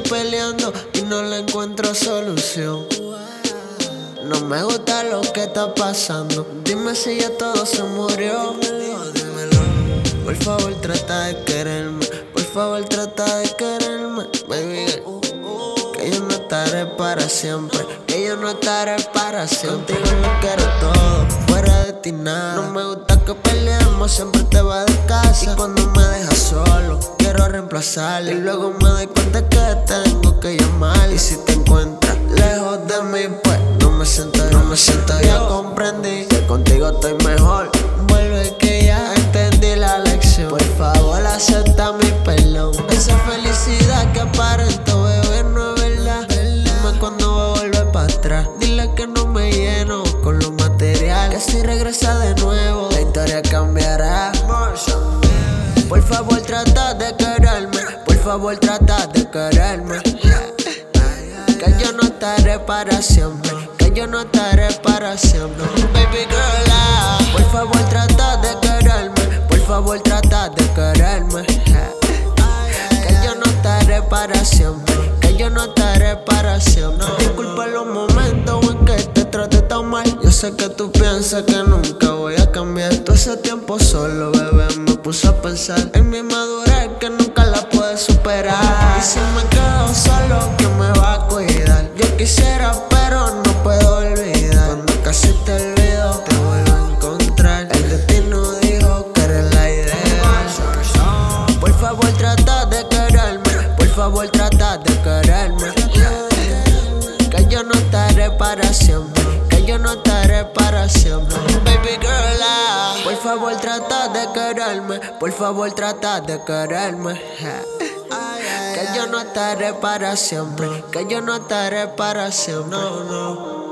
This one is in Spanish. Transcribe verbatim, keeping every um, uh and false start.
peleando y no le encuentro solución. No me gusta lo que está pasando. Dime si ya todo se murió. Por favor trata de quererme. Por favor trata de quererme, baby girl. Que yo no estaré para siempre. Que yo no estaré para siempre. Contigo lo quiero todo, fuera de ti nada. No me gusta que peleemos, siempre te vas de casa. Y cuando me dejas solo, quiero reemplazarle. Y luego me doy cuenta que tengo que llamar. Y si te encuentras lejos de mí, pues no me siento, no me siento. Ya comprendí que contigo estoy mejor. Vuelve que ya entendí la lección. Por favor acepta mi perdón. Esa felicidad que aparento, bebé, no es verdad. Dime cuándo va a volver para atrás. Dile que no me lleno con lo material, que si regresa de nuevo la historia cambiará. Por favor trata de quererme. Por favor trata de quererme. Que yo no estaré para siempre. Que yo no estaré para siempre. Baby girl, ah, por favor trata de quererme. Por favor trata de quererme. Que yo no estaré para siempre. Que yo no estaré para siempre. Disculpa los momentos en que te traté tan mal. Yo sé que tú piensas que nunca voy a cambiar. Todo ese tiempo solo, bebé, me puse a pensar en mi madurez, que nunca la puedes superar. Y si me quedo solo, ¿quién me va a cuidar? Yo quisiera, pero no puedo olvidar. Cuando casi te olvido, te vuelvo a encontrar. El destino dijo que eres la idea. Por favor trata de quererme. Por favor trata de quererme. Que yo no estaré para siempre. Que yo no estaré para siempre. Baby girl, ah, por favor trata de quererme. Por favor trata de quererme. Que yo no estaré para siempre. Que yo no estaré para siempre. No, no.